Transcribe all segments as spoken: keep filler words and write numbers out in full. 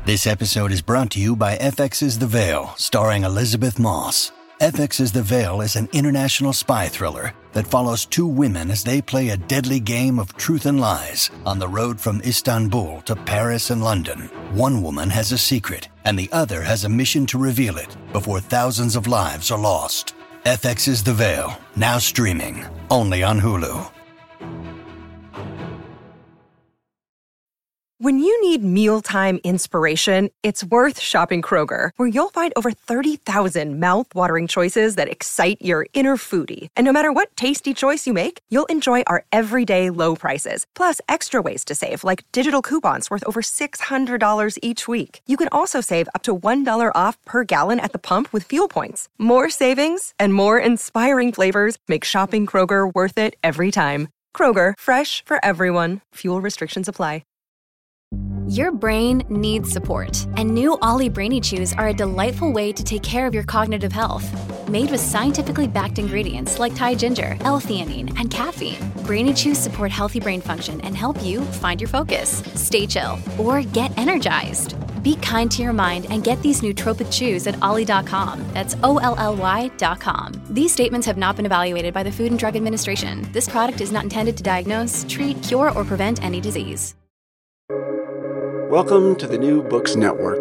This episode is brought to you by F X's The Veil, starring Elizabeth Moss. F X's The Veil is an international spy thriller that follows two women as they play a deadly game of truth and lies on the road from Istanbul to Paris and London. One woman has a secret, and the other has a mission to reveal it before thousands of lives are lost. F X's The Veil, now streaming, only on Hulu. When you need mealtime inspiration, it's worth shopping Kroger, where you'll find over thirty thousand mouth-watering choices that excite your inner foodie. And no matter what tasty choice you make, you'll enjoy our everyday low prices, plus extra ways to save, like digital coupons worth over six hundred dollars each week. You can also save up to one dollar off per gallon at the pump with fuel points. More savings and more inspiring flavors make shopping Kroger worth it every time. Kroger, fresh for everyone. Fuel restrictions apply. Your brain needs support, and new Ollie Brainy Chews are a delightful way to take care of your cognitive health. Made with scientifically backed ingredients like Thai ginger, L-theanine, and caffeine, Brainy Chews support healthy brain function and help you find your focus, stay chill, or get energized. Be kind to your mind and get these nootropic chews at ollie dot com. That's O L L Y dot com. These statements have not been evaluated by the Food and Drug Administration. This product is not intended to diagnose, treat, cure, or prevent any disease. Welcome to the New Books Network.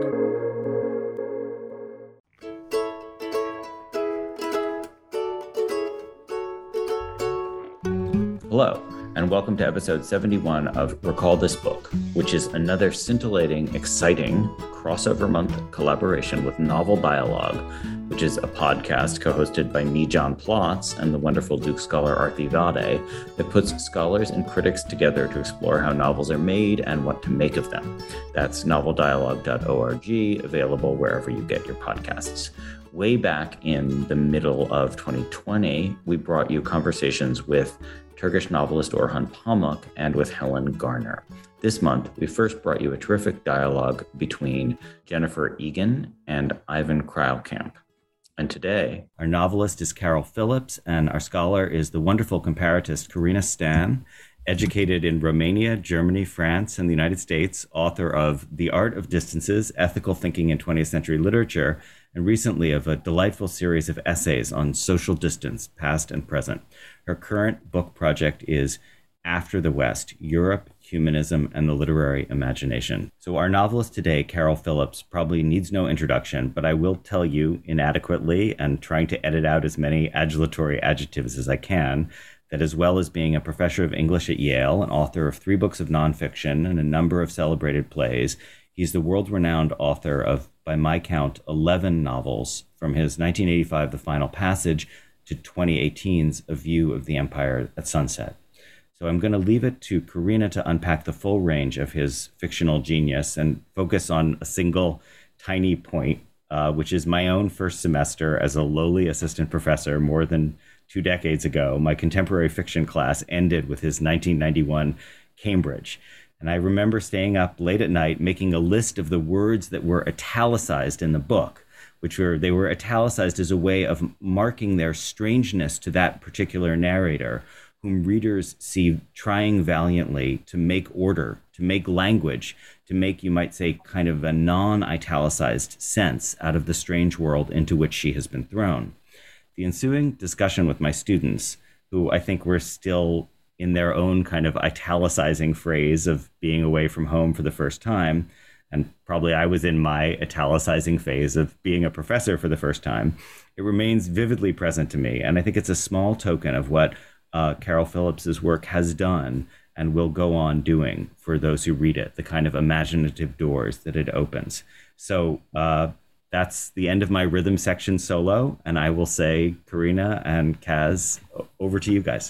Hello, and welcome to episode seventy-one of Recall This Book, which is another scintillating, exciting crossover month collaboration with Novel Dialogue, which is a podcast co-hosted by me, John Plotz, and the wonderful Duke scholar Arthi Vade, that puts scholars and critics together to explore how novels are made and what to make of them. That's novel dialogue dot org, available wherever you get your podcasts. Way back in the middle of twenty twenty, we brought you conversations with Turkish novelist Orhan Pamuk and with Helen Garner. This month, we first brought you a terrific dialogue between Jennifer Egan and Ivan Krailkamp. And today, our novelist is Carol Phillips, and our scholar is the wonderful comparatist Carina Stan, educated in Romania, Germany, France, and the United States, author of The Art of Distances, Ethical Thinking in twentieth Century Literature, and recently of a delightful series of essays on social distance, past and present. Her current book project is After the West, Europe, Humanism, and the Literary Imagination. So our novelist today, Carol Phillips, probably needs no introduction, but I will tell you inadequately and trying to edit out as many adulatory adjectives as I can, that as well as being a professor of English at Yale, an author of three books of nonfiction and a number of celebrated plays, he's the world-renowned author of, by my count, eleven novels, from his nineteen eighty-five The Final Passage to twenty eighteen's A View of the Empire at Sunset. So I'm going to leave it to Carina to unpack the full range of his fictional genius and focus on a single tiny point, uh, which is my own first semester as a lowly assistant professor more than two decades ago. My contemporary fiction class ended with his nineteen ninety-one Cambridge. And I remember staying up late at night making a list of the words that were italicized in the book, which were, they were italicized as a way of marking their strangeness to that particular narrator, whom readers see trying valiantly to make order, to make language, to make, you might say, kind of a non-italicized sense out of the strange world into which she has been thrown. The ensuing discussion with my students, who I think were still in their own kind of italicizing phrase of being away from home for the first time, and probably I was in my italicizing phase of being a professor for the first time, it remains vividly present to me. And I think it's a small token of what uh, Carol Phillips's work has done and will go on doing for those who read it, the kind of imaginative doors that it opens. So uh, that's the end of my rhythm section solo, and I will say, Carina and Kaz, over to you guys.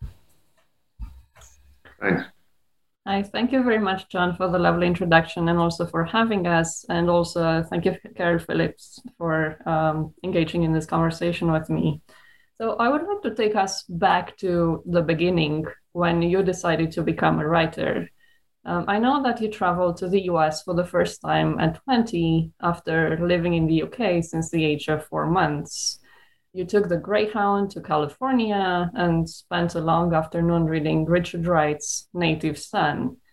Thanks. Hi, thank you very much, John, for the lovely introduction and also for having us. And also uh, thank you, Carol Phillips, for um, engaging in this conversation with me. So I would like to take us back to the beginning when you decided to become a writer. Um, I know that you traveled to the U S for the first time at twenty after living in the U K since the age of four months. You took the Greyhound to California and spent a long afternoon reading Richard Wright's Native Son.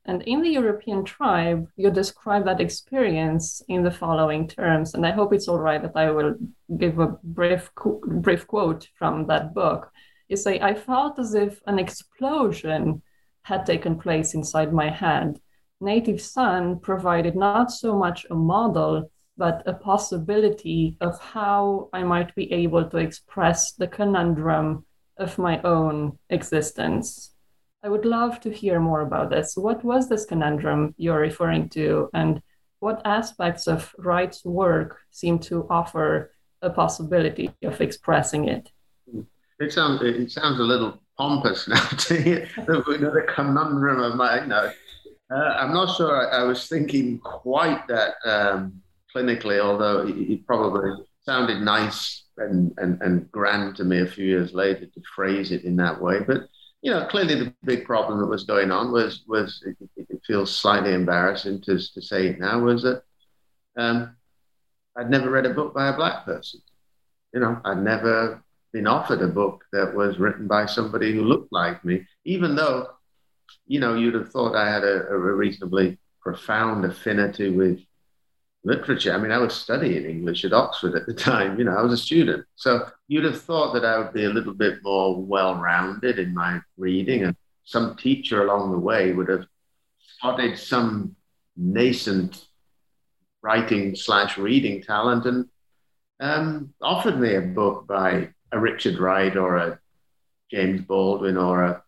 And in The European Tribe, you describe that experience in the following terms, and I hope it's all right that I will give a brief, brief quote from that book. You say, "I felt as if an explosion had taken place inside my head. Native Son provided not so much a model, but a possibility of how I might be able to express the conundrum of my own existence." I would love to hear more about this. What was this conundrum you're referring to, and what aspects of Wright's work seem to offer a possibility of expressing it? It sounds it sounds a little pompous now to hear the, the conundrum of my. You know, uh, I'm not sure I, I was thinking quite that um, clinically, although it, it probably sounded nice and, and and grand to me a few years later to phrase it in that way, but. You know, clearly the big problem that was going on was, was it, it feels slightly embarrassing to, to say it now, was that um, I'd never read a book by a Black person. You know, I'd never been offered a book that was written by somebody who looked like me, even though, you know, you'd have thought I had a, a reasonably profound affinity with literature. I mean, I was studying English at Oxford at the time, you know, I was a student. So you'd have thought that I would be a little bit more well-rounded in my reading, and some teacher along the way would have spotted some nascent writing slash reading talent and um, offered me a book by a Richard Wright or a James Baldwin or a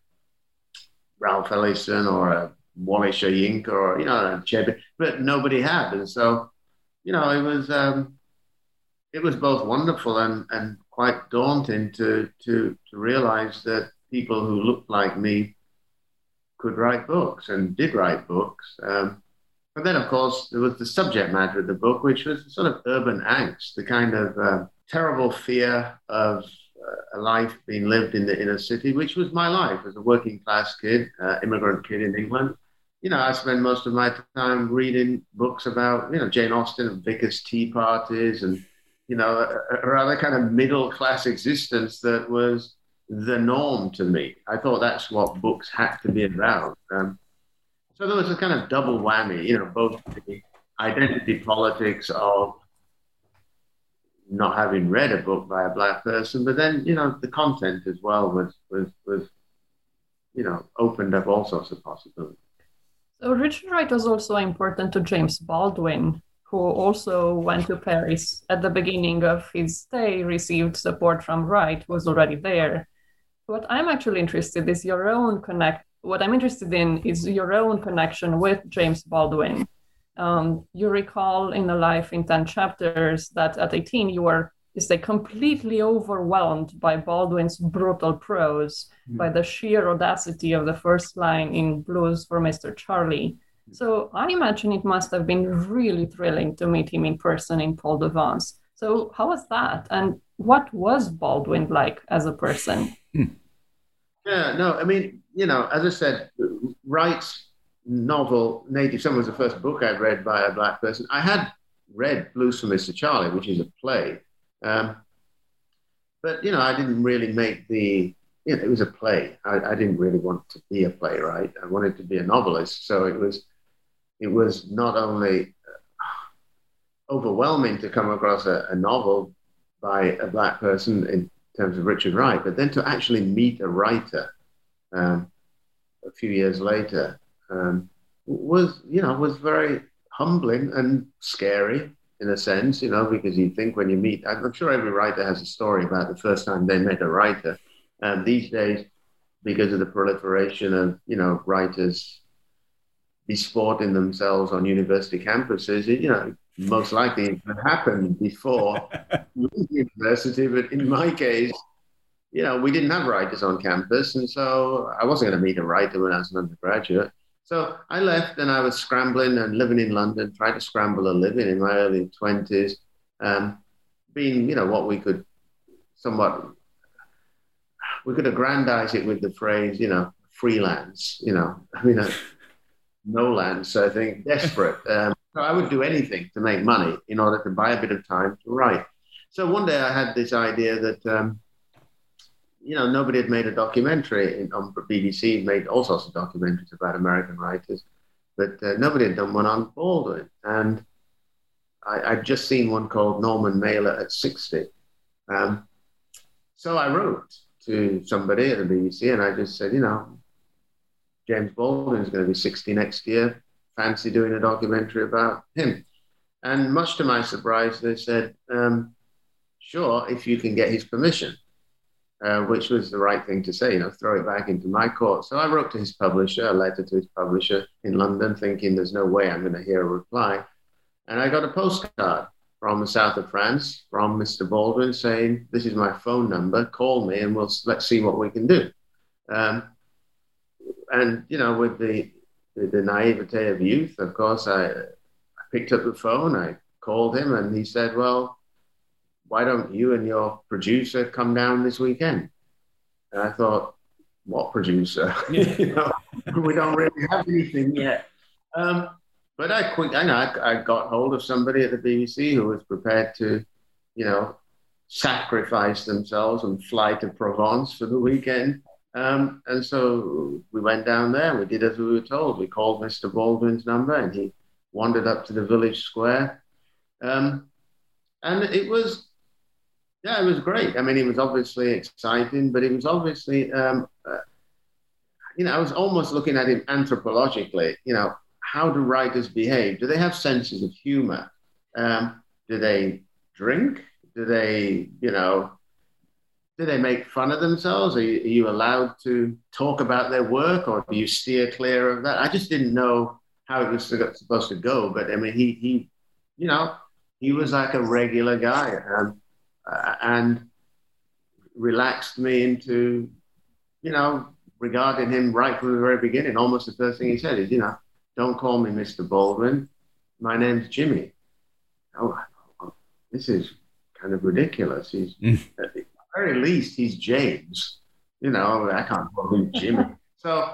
Ralph Ellison or a Wally Soyinka or, you know, a Chebe, but nobody had. And so, you know, it was um, it was both wonderful and, and quite daunting to, to to realize that people who looked like me could write books and did write books. Um, but then, of course, there was the subject matter of the book, which was sort of urban angst, the kind of uh, terrible fear of uh, a life being lived in the inner city, which was my life as a working class kid, uh, immigrant kid in England. You know, I spend most of my time reading books about, you know, Jane Austen and Vickers tea parties and, you know, a, a rather kind of middle-class existence that was the norm to me. I thought that's what books had to be about. Um, so there was a kind of double whammy, you know, both the identity politics of not having read a book by a Black person, but then, you know, the content as well was, was, was you know, opened up all sorts of possibilities. So Richard Wright was also important to James Baldwin, who also went to Paris at the beginning of his stay, received support from Wright, who was already there. What I'm actually interested is your own connect. What I'm interested in is your own connection with James Baldwin. Um, you recall in A Life in ten Chapters that at eighteen you were, you say, completely overwhelmed by Baldwin's brutal prose, mm-hmm. by the sheer audacity of the first line in Blues for Mister Charlie. So I imagine it must have been really thrilling to meet him in person in Paul de Vence. So how was that? And what was Baldwin like as a person? Yeah, no, I mean, you know, as I said, Wright's novel, Native Son, was the first book I'd read by a Black person. I had read Blues for Mister Charlie, which is a play. Um, but, you know, I didn't really make the, you know, it was a play. I, I didn't really want to be a playwright. I wanted to be a novelist. So it was, it was not only overwhelming to come across a, a novel by a Black person in terms of Richard Wright, but then to actually meet a writer um, a few years later um, was, you know, was very humbling and scary. In a sense, you know, because you think when you meet, I'm sure every writer has a story about the first time they met a writer. And these days, because of the proliferation of, you know, writers besporting themselves on university campuses, you know, most likely it could happen before university. But in my case, you know, we didn't have writers on campus. And so I wasn't going to meet a writer when I was an undergraduate. So I left and I was scrambling and living in London, trying to scramble a living in my early twenties, um, being, you know, what we could somewhat, we could aggrandize it with the phrase, you know, freelance, you know, I mean, uh, no lance, I think, desperate. Um, so I would do anything to make money in order to buy a bit of time to write. So one day I had this idea that, um, you know, nobody had made a documentary in, on B B C, made all sorts of documentaries about American writers. but uh, nobody had done one on Baldwin. And I, I'd just seen one called Norman Mailer at sixty. Um, so I wrote to somebody at the B B C and I just said, you know, James Baldwin is going to be sixty next year. Fancy doing a documentary about him. And much to my surprise, they said, um, sure, if you can get his permission, uh, which was the right thing to say, you know, throw it back into my court. So I wrote to his publisher, a letter to his publisher in London, thinking there's no way I'm going to hear a reply. And I got a postcard from the south of France from Mister Baldwin saying, this is my phone number, call me and we'll let's see what we can do. Um, and, you know, with the, the, the naivete of youth, of course, I, I picked up the phone, I called him and he said, well, why don't you and your producer come down this weekend? And I thought, what producer? You know, we don't really have anything yet. Um, But I quick, I know I, I got hold of somebody at the B B C who was prepared to, you know, sacrifice themselves and fly to Provence for the weekend. Um, and so we went down there and we did as we were told. We called Mister Baldwin's number and he wandered up to the village square. Um, and it was, yeah, it was great. I mean, it was obviously exciting, but it was obviously, um, uh, you know, I was almost looking at it anthropologically, you know, how do writers behave? Do they have senses of humor? Um, do they drink? Do they, you know, do they make fun of themselves? Are you, are you allowed to talk about their work or do you steer clear of that? I just didn't know how it was supposed to go. But I mean, he, he you know, he was like a regular guy um, uh, and relaxed me into, you know, regarding him right from the very beginning. Almost the first thing he said is, you know, don't call me Mister Baldwin. My name's Jimmy. Oh, this is kind of ridiculous. He's, mm. At the very least, he's James. You know, I can't call him Jimmy. So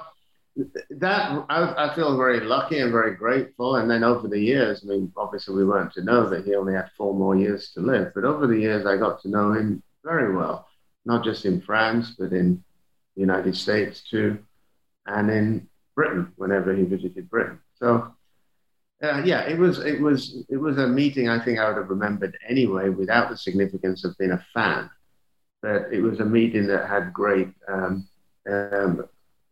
that, I, I feel very lucky and very grateful. And then over the years, I mean, obviously we weren't to know that he only had four more years to live. But over the years, I got to know him very well, not just in France, but in the United States too, and in Britain whenever he visited Britain. So uh, yeah, it was it was it was a meeting I think I would have remembered anyway without the significance of being a fan. But it was a meeting that had great um, um,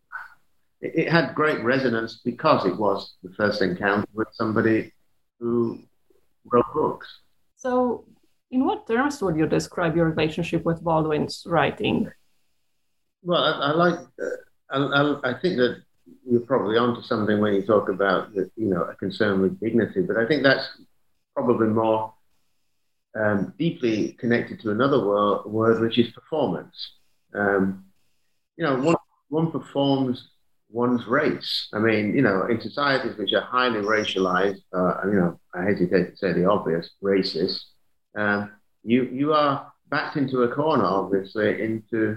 it, it had great resonance because it was the first encounter with somebody who wrote books. So in what terms would you describe your relationship with Baldwin's writing? Well, I, I like uh, I, I, I think that you're probably onto something when you talk about, the, you know, a concern with dignity, but I think that's probably more um, deeply connected to another word, word, which is performance. Um, you know, one, one performs one's race. I mean, you know, in societies which are highly racialized, uh, you know, I hesitate to say the obvious, racist, um, you, you are backed into a corner, obviously, into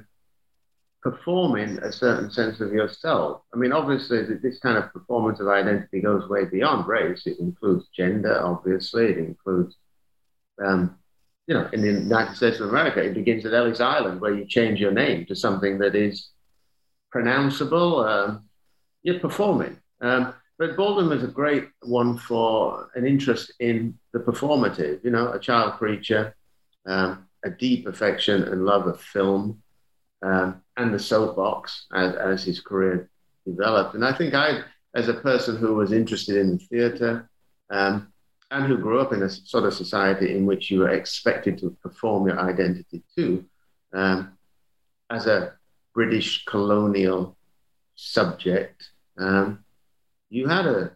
performing a certain sense of yourself. I mean, obviously, this kind of performance of identity goes way beyond race. It includes gender, obviously. It includes, um, you know, in the United States of America, it begins at Ellis Island, where you change your name to something that is pronounceable. Um, you're performing. Um, but Baldwin was a great one for an interest in the performative, you know, a child preacher, um, a deep affection and love of film, Um, and the soapbox as, as his career developed. And I think I, as a person who was interested in the theatre um, and who grew up in a sort of society in which you were expected to perform your identity too, um, as a British colonial subject, um, you had a,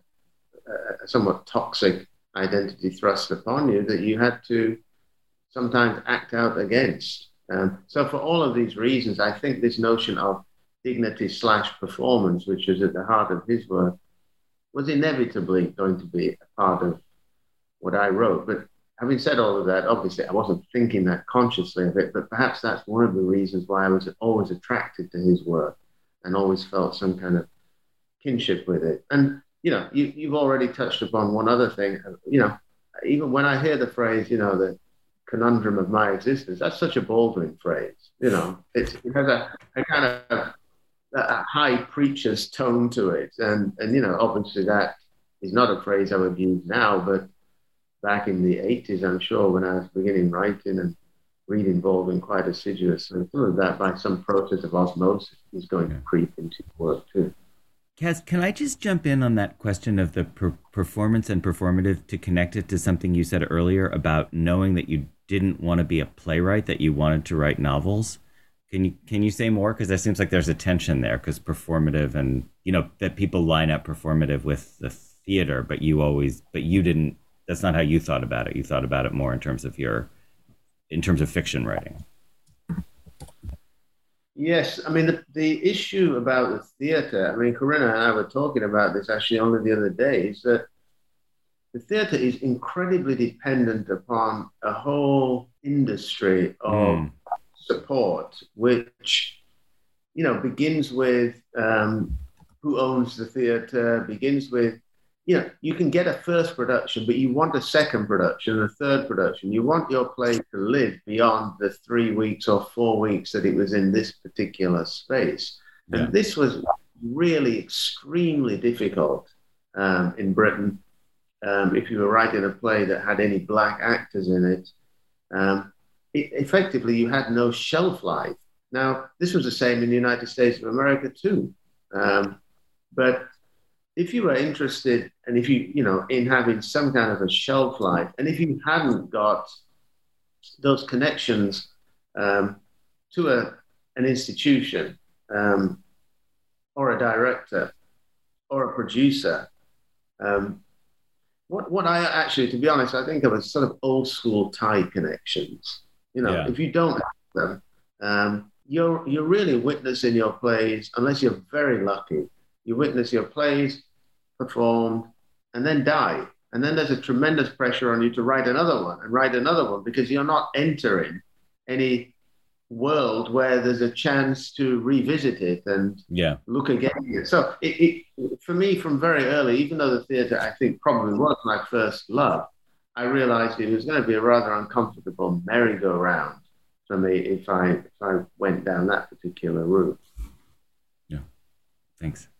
a somewhat toxic identity thrust upon you that you had to sometimes act out against. Um, so for all of these reasons, I think this notion of dignity slash performance, which is at the heart of his work, was inevitably going to be a part of what I wrote. But having said all of that, obviously I wasn't thinking that consciously of it, but perhaps that's one of the reasons why I was always attracted to his work and always felt some kind of kinship with it. And, you know, you, you've already touched upon one other thing. You know, even when I hear the phrase, you know, the conundrum of my existence, that's such a Baldwin phrase, you know, it's, it has a, a kind of a high preacher's tone to it. And, and, you know, obviously that is not a phrase I would use now, but back in the eighties, I'm sure, when I was beginning writing and reading Baldwin quite assiduously, some of that by some process of osmosis is going to creep into work too. Kaz, can I just jump in on that question of the per- performance and performative to connect it to something you said earlier about knowing that you didn't want to be a playwright, that you wanted to write novels? Can you can you say more? Because that seems like there's a tension there, because performative and, you know, that people line up performative with the theater, but you always, but you didn't, that's not how you thought about it. You thought about it more in terms of your, in terms of fiction writing. Yes, I mean, the, the issue about the theater, I mean, Corinna and I were talking about this actually only the other day, is that the theater is incredibly dependent upon a whole industry of mm. support, which, you know, begins with um, who owns the theater, begins with, you know, you can get a first production, but you want a second production, a third production. You want your play to live beyond the three weeks or four weeks that it was in this particular space. Yeah. And this was really extremely difficult um, in Britain. Um, if you were writing a play that had any black actors in it, um, it, effectively you had no shelf life. Now, this was the same in the United States of America too. Um, but if you were interested, and if you, you know, in having some kind of a shelf life, and if you hadn't got those connections um, to a, an institution um, or a director or a producer, um, what, what I actually, to be honest, I think of as sort of old school tie connections. You know, yeah. If you don't have them, um, you're, you're really witnessing your plays, unless you're very lucky, you witness your plays performed and then die. And then there's a tremendous pressure on you to write another one and write another one, because you're not entering any world where there's a chance to revisit it and yeah. look again. So it, it, for me, from very early, even though the theater, I think, probably was my first love, I realized it was going to be a rather uncomfortable merry-go-round for me if I, if I went down that particular route. Yeah, thanks.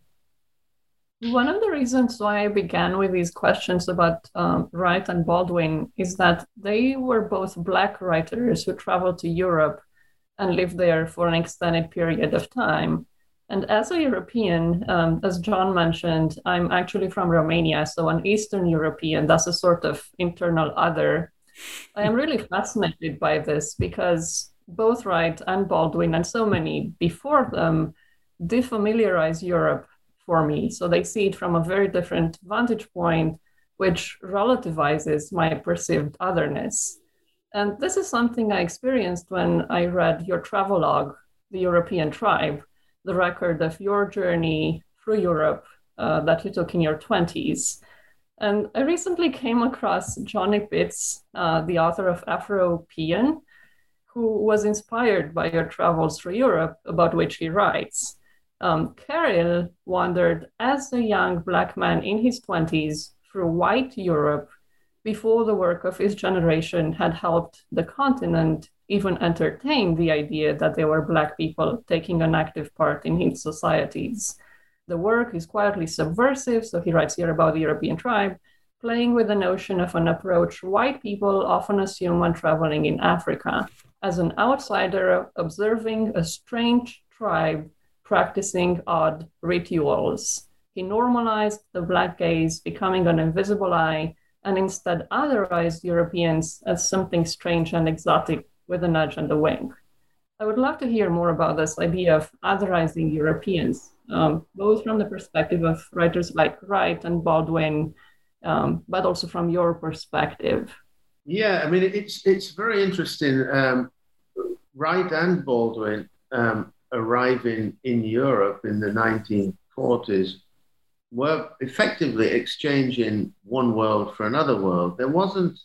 One of the reasons why I began with these questions about um, Wright and Baldwin is that they were both Black writers who traveled to Europe and lived there for an extended period of time. And as a European, um, as John mentioned, I'm actually from Romania, so an Eastern European, that's a sort of internal other. I am really fascinated by this because both Wright and Baldwin and so many before them defamiliarize Europe for me. So they see it from a very different vantage point, which relativizes my perceived otherness. And this is something I experienced when I read your travelogue, The European Tribe, the record of your journey through Europe uh, that you took in your twenties. And I recently came across Johnny Pitts, uh, the author of Afropean, who was inspired by your travels through Europe, about which he writes. Um, Carroll wandered as a young Black man in his twenties through white Europe before the work of his generation had helped the continent even entertain the idea that there were Black people taking an active part in its societies. The work is quietly subversive, so he writes here about the European tribe, playing with the notion of an approach white people often assume when traveling in Africa, as an outsider observing a strange tribe practicing odd rituals. He normalized the Black gaze, becoming an invisible eye, and instead otherized Europeans as something strange and exotic with a nudge and a wink. I would love to hear more about this idea of otherizing Europeans, um, both from the perspective of writers like Wright and Baldwin, um, but also from your perspective. Yeah, I mean, it's it's very interesting. Um, Wright and Baldwin um, arriving in Europe in the nineteen forties were effectively exchanging one world for another world. There wasn't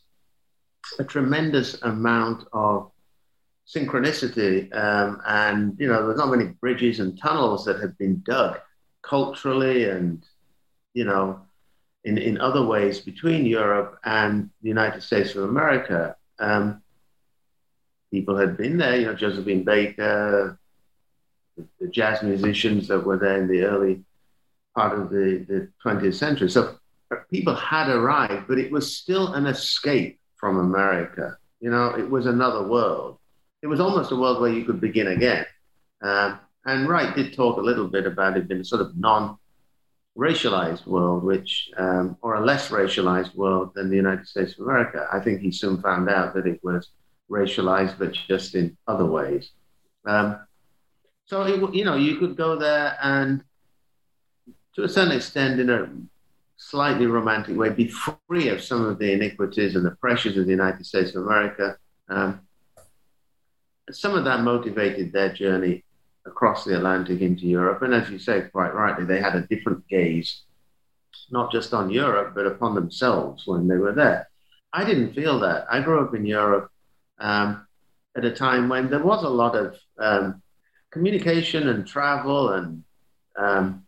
a tremendous amount of synchronicity, um, and you know, there's not many bridges and tunnels that had been dug culturally and, you know, in, in other ways between Europe and the United States of America. Um, people had been there, you know, Josephine Baker, the, the jazz musicians that were there in the early part of the, the twentieth century. So people had arrived, but it was still an escape from America. You know, it was another world. It was almost a world where you could begin again. Um, and Wright did talk a little bit about it being a sort of non-racialized world, which, um, or a less racialized world than the United States of America. I think he soon found out that it was racialized, but just in other ways. Um, so, it, you know, you could go there and, to a certain extent, in a slightly romantic way, be free of some of the iniquities and the pressures of the United States of America. Um, some of that motivated their journey across the Atlantic into Europe. And as you say, quite rightly, they had a different gaze, not just on Europe, but upon themselves when they were there. I didn't feel that. I grew up in Europe um, at a time when there was a lot of um, communication and travel and, um,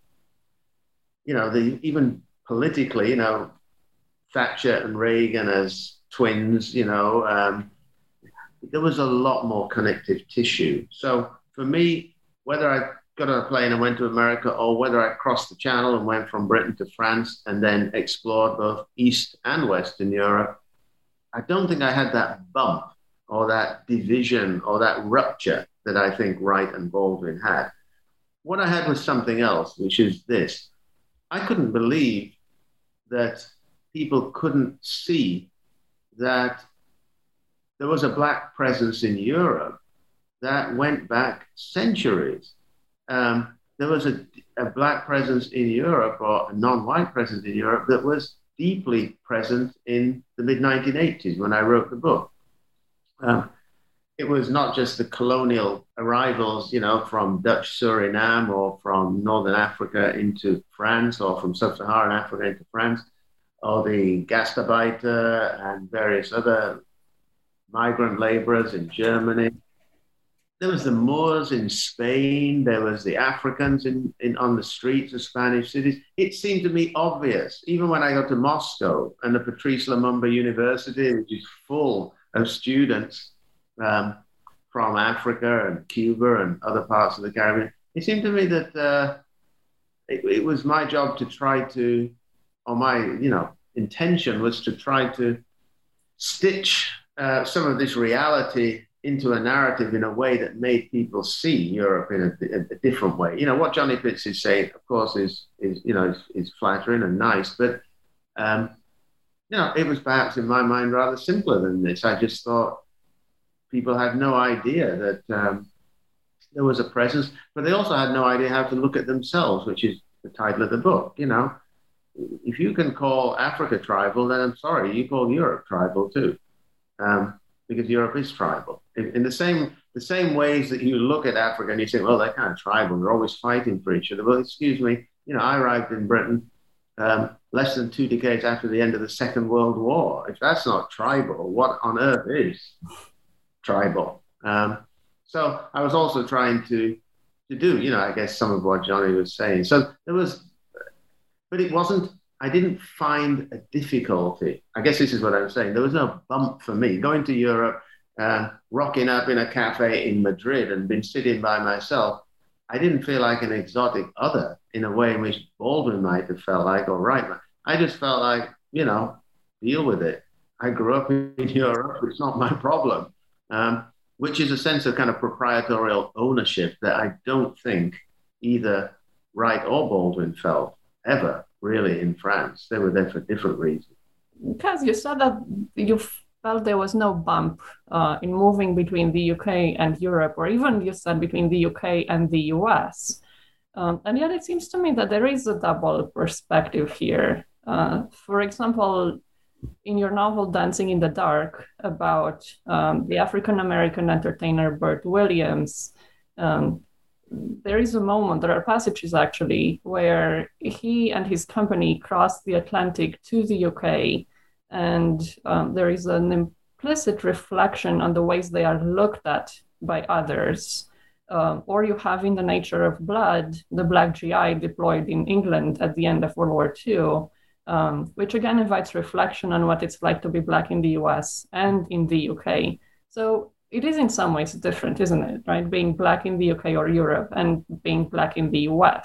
you know, the even politically, you know, Thatcher and Reagan as twins, you know, um, there was a lot more connective tissue. So for me, whether I got on a plane and went to America or whether I crossed the channel and went from Britain to France and then explored both East and Western Europe, I don't think I had that bump or that division or that rupture that I think Wright and Baldwin had. What I had was something else, which is this. I couldn't believe that people couldn't see that there was a Black presence in Europe that went back centuries. Um, there was a, a Black presence in Europe, or a non-white presence in Europe, that was deeply present in the mid nineteen eighties when I wrote the book. Um, it was not just the colonial arrivals, you know, from Dutch Suriname or from Northern Africa into France or from Sub-Saharan Africa into France, or the Gastarbeiter and various other migrant laborers in Germany. There was the Moors in Spain. There was the Africans in, in on the streets of Spanish cities. It seemed to me obvious, even when I got to Moscow and the Patrice Lumumba University, which is full of students um, from Africa and Cuba and other parts of the Caribbean. It seemed to me that uh, it, it was my job to try to, or my, you know, intention was to try to stitch uh, some of this reality into a narrative in a way that made people see Europe in a, a, a different way. You know, what Johnny Pitts is saying, of course, is, is you know, is, is flattering and nice, but, um, you know, it was perhaps in my mind rather simpler than this. I just thought people had no idea that um, there was a presence, but they also had no idea how to look at themselves, which is the title of the book. You know, if you can call Africa tribal, then I'm sorry, you call Europe tribal too. Um, because Europe is tribal. In, in the same the same ways that you look at Africa and you say, well, they're kind of tribal, they're always fighting for each other. Well, excuse me, you know, I arrived in Britain um, less than two decades after the end of the Second World War. If that's not tribal, what on earth is tribal? Um, so I was also trying to, to do, you know, I guess some of what Johnny was saying. So there was, but it wasn't, I didn't find a difficulty. I guess this is what I'm saying. There was no bump for me. Going to Europe, uh, rocking up in a cafe in Madrid and been sitting by myself, I didn't feel like an exotic other in a way in which Baldwin might have felt like, or Wright. I just felt like, you know, deal with it. I grew up in Europe. It's not my problem, um, which is a sense of kind of proprietorial ownership that I don't think either Wright or Baldwin felt ever. Really, in France. They were there for different reasons. Because you said that you felt there was no bump uh, in moving between the U K and Europe, or even you said between the U K and the U S. Um, and yet it seems to me that there is a double perspective here. Uh, for example, in your novel Dancing in the Dark, about um, the African-American entertainer Bert Williams, um, there is a moment, there are passages actually, where he and his company cross the Atlantic to the U K, and um, there is an implicit reflection on the ways they are looked at by others. Um, or you have in The Nature of Blood, the Black G I deployed in England at the end of World War Two, um, which again invites reflection on what it's like to be Black in the U S and in the U K. So it is in some ways different, isn't it, right? Being Black in the U K or Europe and being Black in the U S.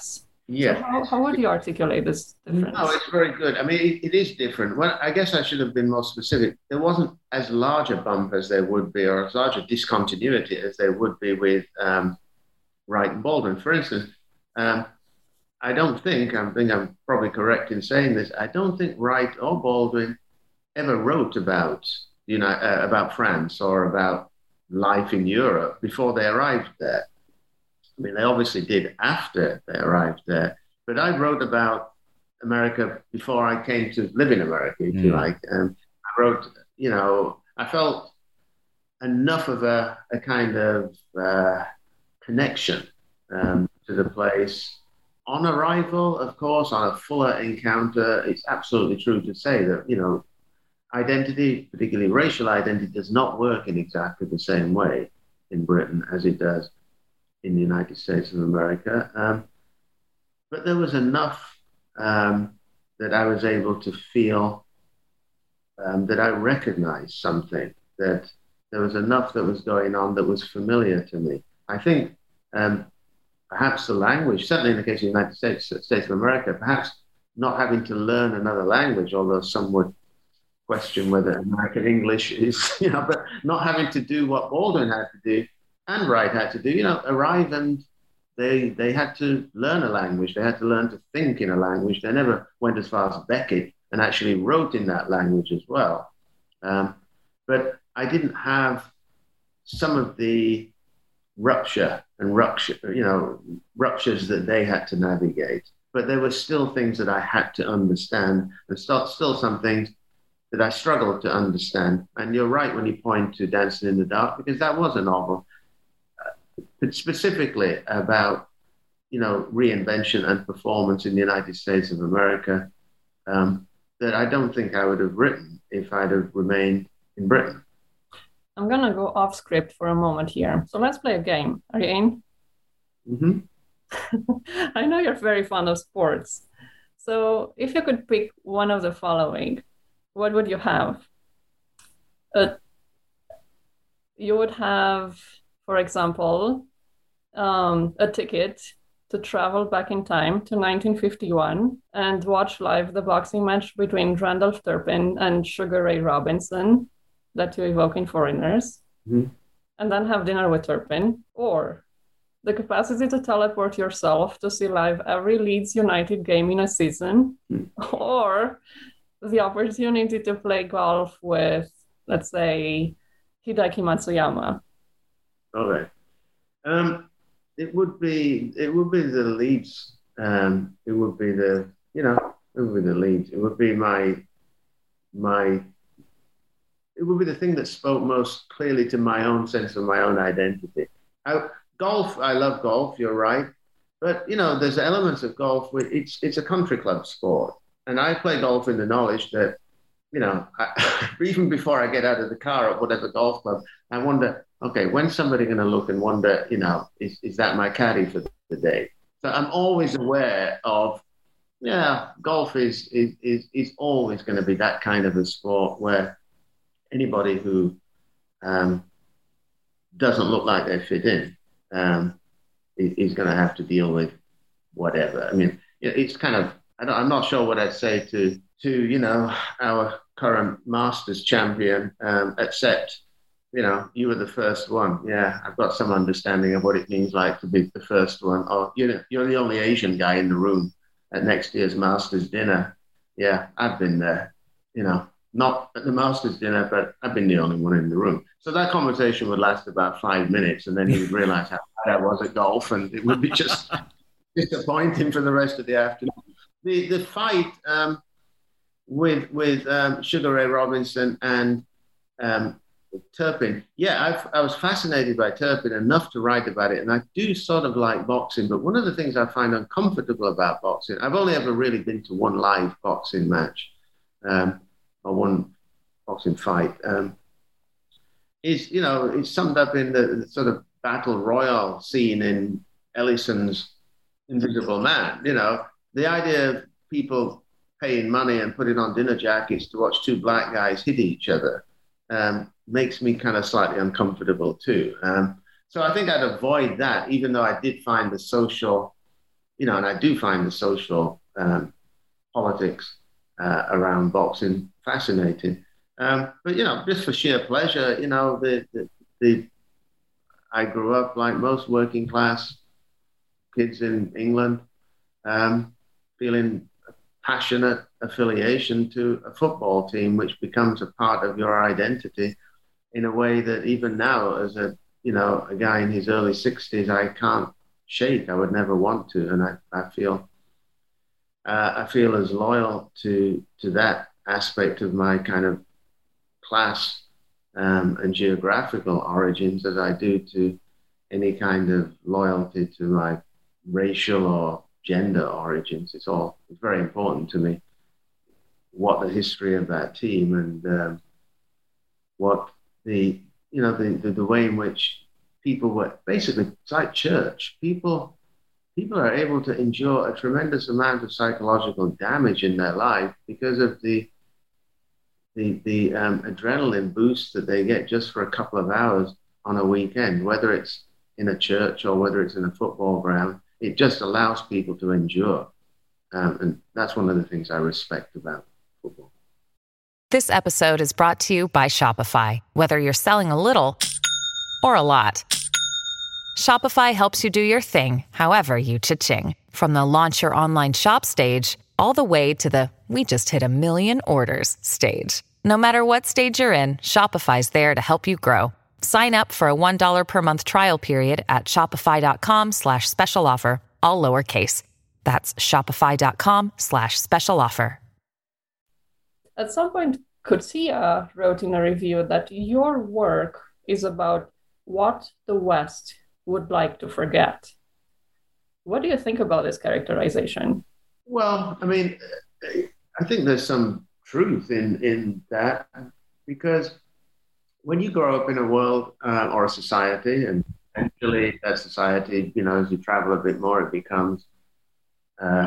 Yeah. So how, how would you articulate this difference? No, it's very good. I mean, it, it is different. Well, I guess I should have been more specific. There wasn't as large a bump as there would be, or as large a discontinuity as there would be with um, Wright and Baldwin. For instance, um, I don't think, I think I'm probably correct in saying this, I don't think Wright or Baldwin ever wrote about, you know, uh, about France or about life in Europe before they arrived there. I mean, they obviously did after they arrived there, but I wrote about America before I came to live in America, if mm. you like. Um, I wrote, you know, I felt enough of a, a kind of uh, connection um, to the place. On arrival, of course, on a fuller encounter, it's absolutely true to say that, you know, identity, particularly racial identity, does not work in exactly the same way in Britain as it does in the United States of America. Um, but there was enough um, that I was able to feel um, that I recognized something, that there was enough that was going on that was familiar to me. I think um, perhaps the language, certainly in the case of the United States, States of America, perhaps not having to learn another language, although some would question whether American English is, you know, but not having to do what Baldwin had to do and Wright had to do, you know, arrive and they they had to learn a language. They had to learn to think in a language. They never went as far as Beckett and actually wrote in that language as well. Um, but I didn't have some of the rupture and rupture, you know, ruptures that they had to navigate. But there were still things that I had to understand, and still, still some things that I struggled to understand. And you're right when you point to Dancing in the Dark, because that was a novel uh, specifically about, you know, reinvention and performance in the United States of America um, that I don't think I would have written if I'd have remained in Britain. I'm going to go off script for a moment here. So let's play a game. Are you in? Mm-hmm. I know you're very fond of sports. So if you could pick one of the following, what would you have? Uh, you would have, for example, um, a ticket to travel back in time to nineteen fifty-one and watch live the boxing match between Randolph Turpin and Sugar Ray Robinson that you evoke in Foreigners, mm-hmm. and then have dinner with Turpin, or the capacity to teleport yourself to see live every Leeds United game in a season, mm-hmm. or the opportunity to play golf with, let's say, Hideaki Matsuyama. Okay. Um, it would be it would be the Leeds. Um, it would be the you know it would be the Leeds. It would be my my. It would be the thing that spoke most clearly to my own sense of my own identity. I, golf, I love golf. You're right, but you know, there's elements of golf where it's it's a country club sport. And I play golf in the knowledge that, you know, I, even before I get out of the car at whatever golf club, I wonder, okay, when's somebody going to look and wonder, you know, is, is that my caddy for the day? So I'm always aware of, yeah, golf is is is, is always going to be that kind of a sport where anybody who um, doesn't look like they fit in um, is, is going to have to deal with whatever. I mean, it's kind of, I don't, I'm not sure what I'd say to, to you know, our current Masters champion, um, except, you know, you were the first one. Yeah, I've got some understanding of what it means like to be the first one. Or, you know, you're the only Asian guy in the room at next year's Masters dinner. Yeah, I've been there, you know, not at the Masters dinner, but I've been the only one in the room. So that conversation would last about five minutes, and then he would realize how bad I was at golf, and it would be just disappointing for the rest of the afternoon. The the fight um, with with um, Sugar Ray Robinson and um, Turpin, yeah, I've, I was fascinated by Turpin enough to write about it, and I do sort of like boxing. But one of the things I find uncomfortable about boxing, I've only ever really been to one live boxing match, um, or one boxing fight, um, is you know it's summed up in the, the sort of battle royal scene in Ellison's Invisible Man. You know. The idea of people paying money and putting on dinner jackets to watch two black guys hit each other um, makes me kind of slightly uncomfortable too. Um, so I think I'd avoid that, even though I did find the social you know, and I do find the social um, politics uh, around boxing fascinating. Um, but, you know, just for sheer pleasure, you know, the, the, the I grew up like most working class kids in England, um, feeling a passionate affiliation to a football team, which becomes a part of your identity in a way that even now, as a, you know, a guy in his early sixties, I can't shake. I would never want to. And I, I feel, uh, I feel as loyal to, to that aspect of my kind of class um, and geographical origins as I do to any kind of loyalty to my racial or gender origins. It's all it's very important to me what the history of that team and um, what the, you know, the, the, the way in which people were basically, it's like church. People, people are able to endure a tremendous amount of psychological damage in their life because of the the, the um, adrenaline boost that they get just for a couple of hours on a weekend, whether it's in a church or whether it's in a football ground. It just allows people to endure. Um, and that's one of the things I respect about football. This episode is brought to you by Shopify. Whether you're selling a little or a lot, Shopify helps you do your thing, however you cha-ching. From the launch your online shop stage, all the way to the we just hit a million orders stage. No matter what stage you're in, Shopify's there to help you grow. Sign up for a one dollar per month trial period at shopify.com slash special offer, all lowercase. That's shopify.com slash special offer. At some point, Coetzee wrote in a review that your work is about what the West would like to forget. What do you think about this characterization? Well, I mean, I think there's some truth in, in that, because when you grow up in a world uh, or a society, and eventually that society, you know, as you travel a bit more, it becomes, uh,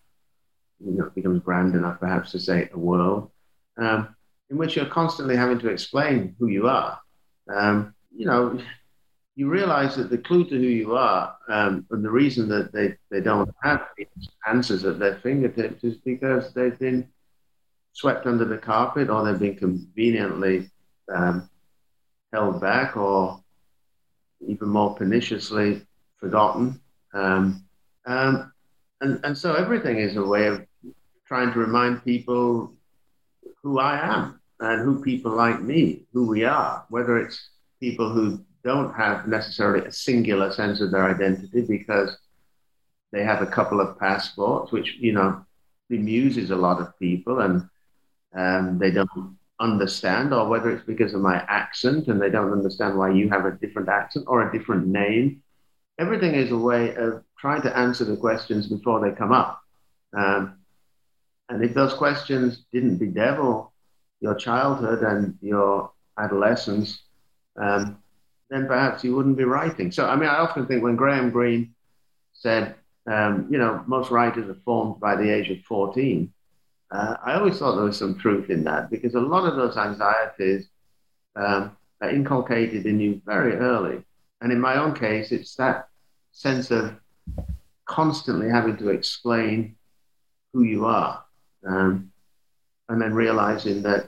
you know, it becomes grand enough perhaps to say a world, um, in which you're constantly having to explain who you are. Um, you know, you realize that the clue to who you are um, and the reason that they, they don't have answers at their fingertips is because they've been swept under the carpet, or they've been conveniently um, held back, or even more perniciously forgotten. Um, um, and, and so everything is a way of trying to remind people who I am and who people like me, who we are, whether it's people who don't have necessarily a singular sense of their identity because they have a couple of passports, which, you know, bemuses a lot of people and um, they don't understand, or whether it's because of my accent and they don't understand why you have a different accent or a different name. Everything is a way of trying to answer the questions before they come up. Um, and if those questions didn't bedevil your childhood and your adolescence, um, then perhaps you wouldn't be writing. So, I mean, I often think when Graham Greene said, um, you know, most writers are formed by the age of fourteen, uh, I always thought there was some truth in that, because a lot of those anxieties um, are inculcated in you very early. And in my own case, it's that sense of constantly having to explain who you are, um, and then realizing that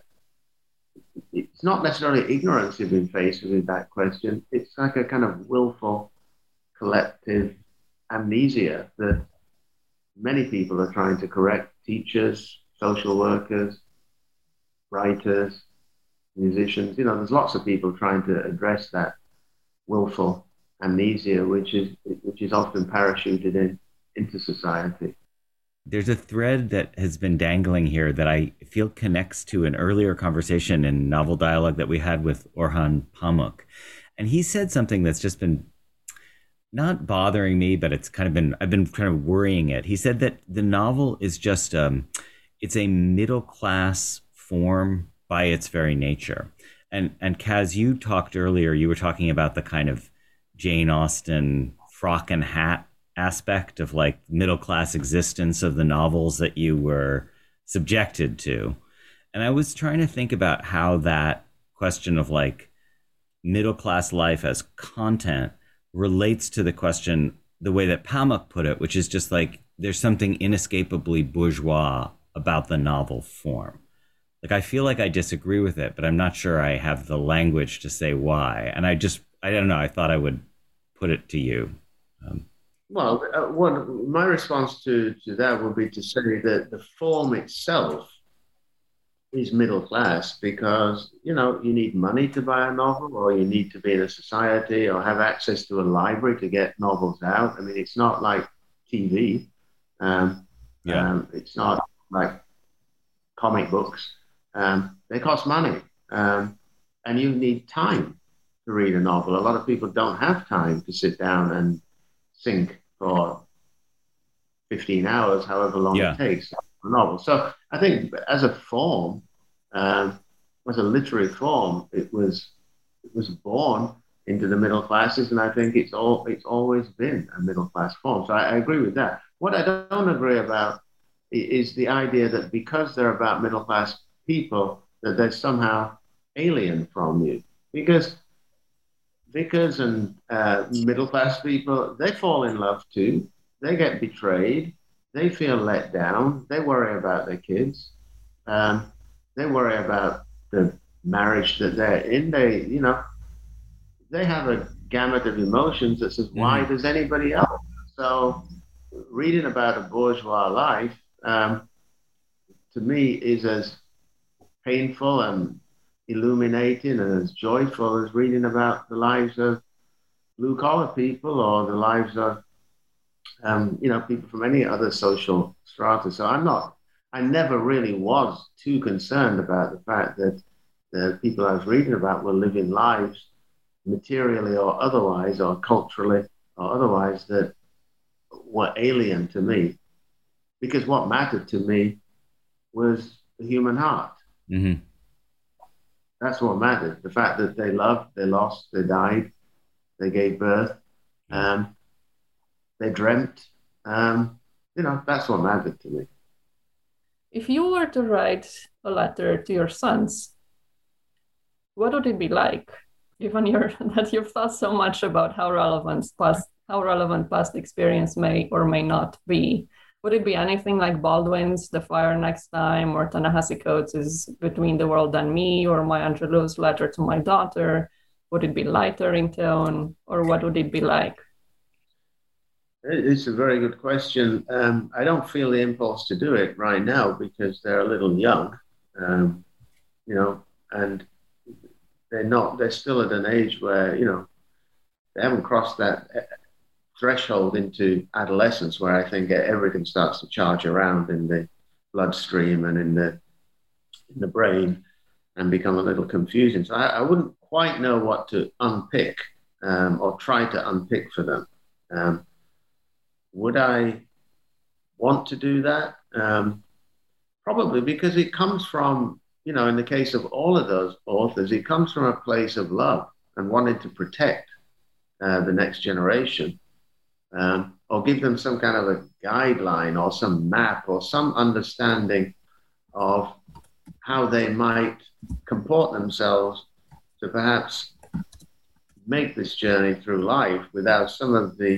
it's not necessarily ignorance you've been faced with that question. It's like a kind of willful, collective amnesia that many people are trying to correct. Teachers, social workers, writers, musicians. You know, there's lots of people trying to address that willful amnesia, which is which is often parachuted in into society. There's a thread that has been dangling here that I feel connects to an earlier conversation in Novel Dialogue that we had with Orhan Pamuk. And he said something that's just been not bothering me, but it's kind of been, I've been kind of worrying it. He said that the novel is just, um, it's a middle class form by its very nature. And, and Kaz, you talked earlier, you were talking about the kind of Jane Austen frock and hat aspect of like middle class existence of the novels that you were subjected to. And I was trying to think about how that question of like middle class life as content relates to the question the way that Pamuk put it, which is just like there's something inescapably bourgeois about the novel form. Like, I feel like I disagree with it, but I'm not sure I have the language to say why. And I just, I don't know, I thought I would put it to you. Um, well, uh, what, my response to, to that would be to say that the form itself is middle class because, you know, you need money to buy a novel, or you need to be in a society or have access to a library to get novels out. I mean, it's not like T V. Um, yeah. Um, it's not like comic books. Um, they cost money, um, and you need time to read a novel. A lot of people don't have time to sit down and think for fifteen hours, however long yeah. it takes for a novel. So I think as a form, um, as a literary form, it was it was born into the middle classes, and I think it's all it's always been a middle class form. So I, I agree with that. What I don't agree about is the idea that because they're about middle class people, that they're somehow alien from you. Because vicars and uh, middle class people, they fall in love too. They get betrayed. They feel let down. They worry about their kids. Um, they worry about the marriage that they're in. They, you know, they have a gamut of emotions that's as wide mm. as anybody else. So reading about a bourgeois life, um, to me, is as painful and illuminating and as joyful as reading about the lives of blue-collar people or the lives of, um, you know, people from any other social strata. So I'm not, I never really was too concerned about the fact that the people I was reading about were living lives, materially or otherwise, or culturally or otherwise, that were alien to me. Because what mattered to me was the human heart. Mm-hmm. That's what mattered. The fact that they loved, they lost, they died, they gave birth, um, they dreamt. Um, you know, that's what mattered to me. If you were to write a letter to your sons, what would it be like? Given your, that you've thought so much about how relevant past, how relevant past experience may or may not be. Would it be anything like Baldwin's The Fire Next Time, or Ta-Nehisi Coates' Between the World and Me, or Maya Angelou's Letter to My Daughter? Would it be lighter in tone, or what would it be like? It's a very good question. Um, I don't feel the impulse to do it right now because they're a little young, um, you know, and they're not, they're still at an age where, you know, they haven't crossed that threshold into adolescence where I think everything starts to charge around in the bloodstream and in the in the brain and become a little confusing. So I, I wouldn't quite know what to unpick um, or try to unpick for them. Um, would I want to do that? Um, probably, because it comes from, you know, in the case of all of those authors, it comes from a place of love and wanting to protect uh, the next generation. Um, or give them some kind of a guideline or some map or some understanding of how they might comport themselves to perhaps make this journey through life without some of the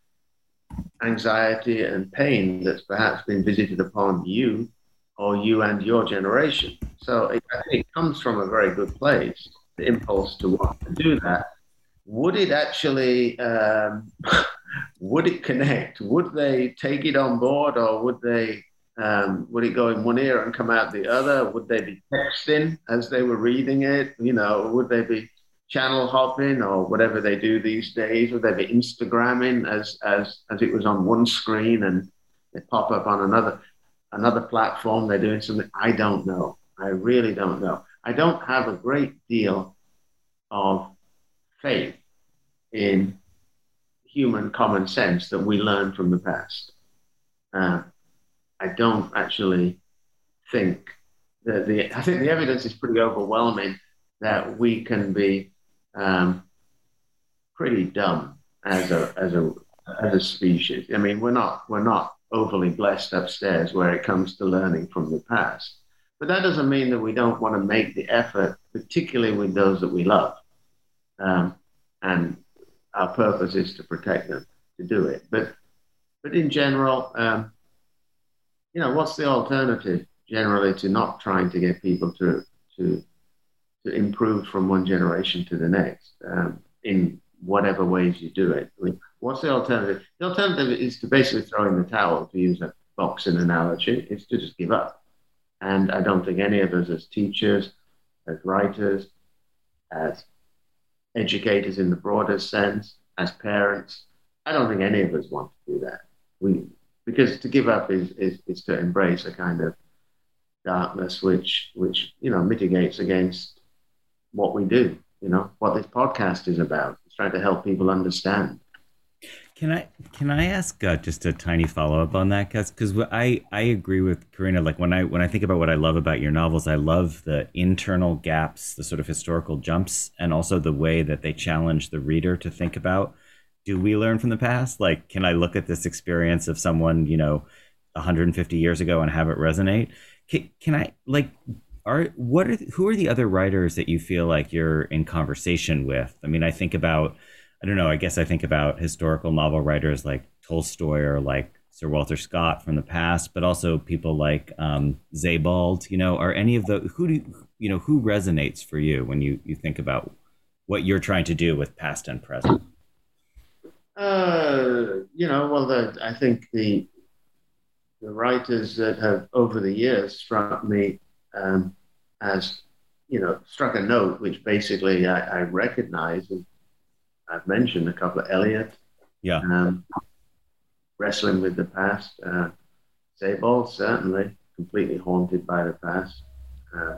anxiety and pain that's perhaps been visited upon you or you and your generation. So it, I think it comes from a very good place, the impulse to want to do that. Would it actually, um, would it connect? Would they take it on board, or would they, um, would it go in one ear and come out the other? Would they be texting as they were reading it? You know, would they be channel hopping or whatever they do these days? Would they be Instagramming as as as it was on one screen and they pop up on another another platform? They're doing something. I don't know. I really don't know. I don't have a great deal of faith in human common sense that we learn from the past. Uh, I don't actually think that the, I think the evidence is pretty overwhelming that we can be um, pretty dumb as a, as a, as a species. I mean, we're not, we're not overly blessed upstairs where it comes to learning from the past, but that doesn't mean that we don't want to make the effort, particularly with those that we love. Um, and our purpose is to protect them. to do it. But but in general, um, you know, what's the alternative generally to not trying to get people to to to improve from one generation to the next um, in whatever ways you do it? I mean, what's the alternative? The alternative is to basically throw in the towel, to use a boxing analogy. It's to just give up. And I don't think any of us as teachers, as writers, as educators in the broader sense, as parents, I don't think any of us want to do that. We, because to give up is, is, is to embrace a kind of darkness which, which, you know, mitigates against what we do, you know, what this podcast is about. It's trying to help people understand. Can I can I ask uh, just a tiny follow up on that, Gus? Because I I agree with Karina. Like when I when I think about what I love about your novels, I love the internal gaps, the sort of historical jumps, and also the way that they challenge the reader to think about: do we learn from the past? Like, can I look at this experience of someone, you know, one hundred fifty years ago and have it resonate? Can, can I like? Are what are who are the other writers that you feel like you're in conversation with? I mean, I think about. I don't know, I guess I think about historical novel writers like Tolstoy or like Sir Walter Scott from the past, but also people like um, Sebald, you know, are any of the, who do you, you know, who resonates for you when you, you think about what you're trying to do with past and present? Uh, you know, well, the, I think the, the writers that have over the years struck me um, as, you know, struck a note, which basically I, I recognize. I've mentioned a couple of Eliot, yeah, um, wrestling with the past. Uh, Sebald, certainly, completely haunted by the past. Uh,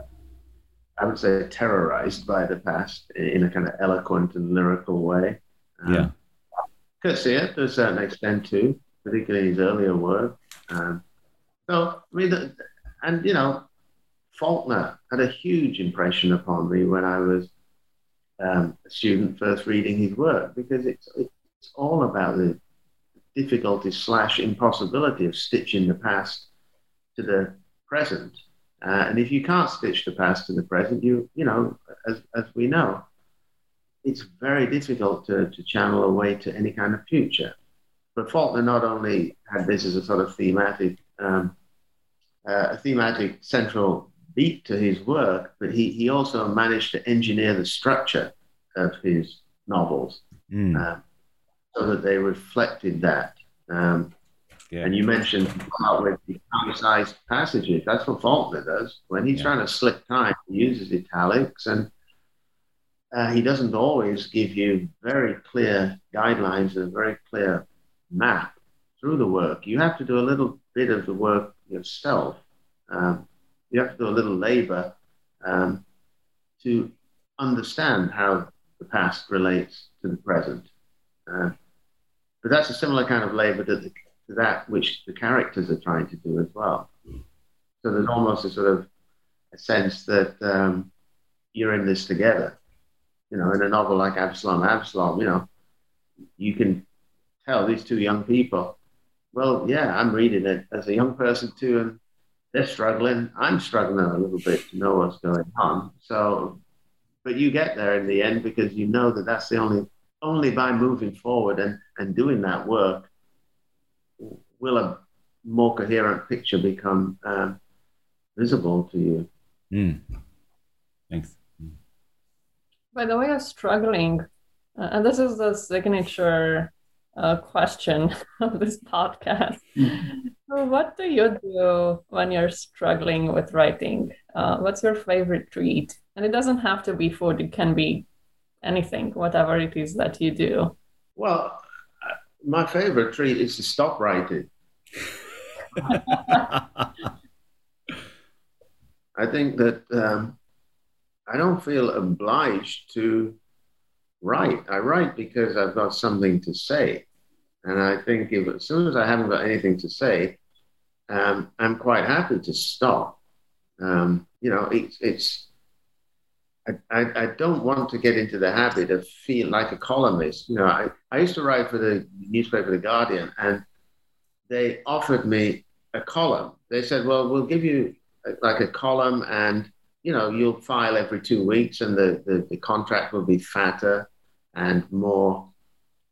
I would say terrorized by the past in a kind of eloquent and lyrical way. Um, yeah. Coetzee, to a certain extent too, particularly his earlier work. Um, so, I mean, the, and you know, Faulkner had a huge impression upon me when I was Um, a student first reading his work, because it's it's all about the difficulty slash impossibility of stitching the past to the present. Uh, and if you can't stitch the past to the present, you you know, as as we know, it's very difficult to to channel away to any kind of future. But Faulkner not only had this as a sort of thematic um, uh, a thematic central beat to his work, but he, he also managed to engineer the structure of his novels mm. uh, so that they reflected that. Um, yeah. And you mentioned about with the italicized passages. That's what Faulkner does. When he's yeah. trying to slick time, he uses italics, and uh, he doesn't always give you very clear guidelines and a very clear map through the work. You have to do a little bit of the work yourself. Um, You have to do a little labor um, to understand how the past relates to the present. Uh, but that's a similar kind of labor to, the, to that which the characters are trying to do as well. So there's almost a sort of a sense that um, you're in this together. You know, in a novel like Absalom, Absalom, you know, you can tell these two young people, well, yeah, I'm reading it as a young person too, and they're struggling. I'm struggling a little bit to know what's going on. So, but you get there in the end because you know that that's the only, only by moving forward and, and doing that work will a more coherent picture become um, visible to you. Mm. Thanks. By the way of struggling, uh, and this is the signature uh, question of this podcast. So what do you do when you're struggling with writing? Uh, what's your favorite treat? And it doesn't have to be food. It can be anything, whatever it is that you do. Well, my favorite treat is to stop writing. I think that um, I don't feel obliged to write. I write because I've got something to say. And I think if, as soon as I haven't got anything to say, um, I'm quite happy to stop. Um, you know, it's, it's I, I, I don't want to get into the habit of feeling like a columnist. You know, I, I used to write for the newspaper, The Guardian, and they offered me a column. They said, well, we'll give you a, like a column and, you know, you'll file every two weeks and the, the, the contract will be fatter and more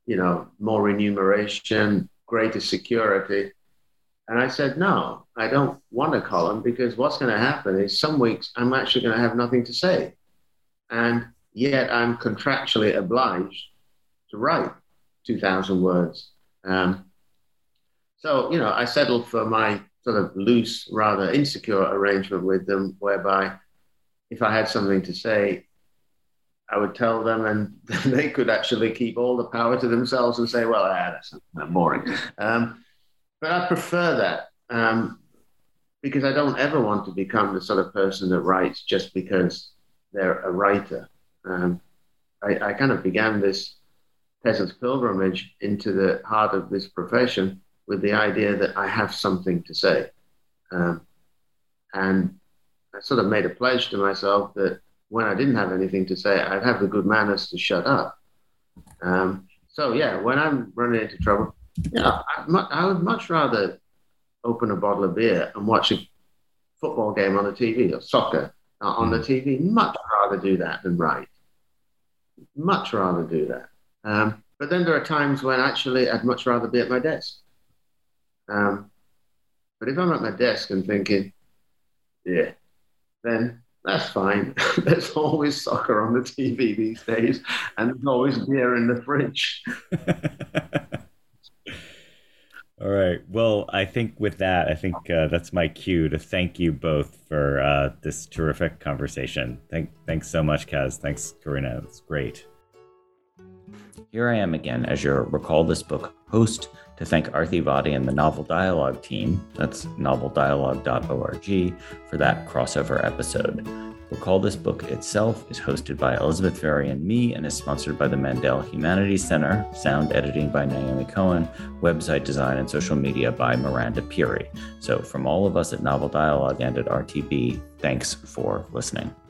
you know, more remuneration, greater security. And I said, no, I don't want a column, because what's going to happen is some weeks I'm actually going to have nothing to say. And yet I'm contractually obliged to write two thousand words. Um, so, you know, I settled for my sort of loose, rather insecure arrangement with them, whereby if I had something to say, I would tell them, and they could actually keep all the power to themselves and say, well, ah, that's boring. Um, but I prefer that um, because I don't ever want to become the sort of person that writes just because they're a writer. Um, I, I kind of began this peasant's pilgrimage into the heart of this profession with the idea that I have something to say. Um, and I sort of made a pledge to myself that when I didn't have anything to say, I'd have the good manners to shut up. Um, so, yeah, when I'm running into trouble, you know, I'd mu- I would much rather open a bottle of beer and watch a football game on the T V or soccer uh, on the T V. Much rather do that than write. Much rather do that. Um, but then there are times when actually I'd much rather be at my desk. Um, but if I'm at my desk and thinking, yeah, then that's fine. There's always soccer on the T V these days, and there's always beer in the fridge. All right. Well, I think with that, I think uh, that's my cue to thank you both for uh, this terrific conversation. Thank, thanks so much, Kaz. Thanks, Karina. It's great. Here I am again as your Recall This Book host to thank Arthi Vadi and the Novel Dialogue team, that's novel dialogue dot org, for that crossover episode. Recall This Book itself is hosted by Elizabeth Ferry and me and is sponsored by the Mandel Humanities Center, sound editing by Naomi Cohen, website design and social media by Miranda Peary. So from all of us at Novel Dialogue and at R T B, thanks for listening.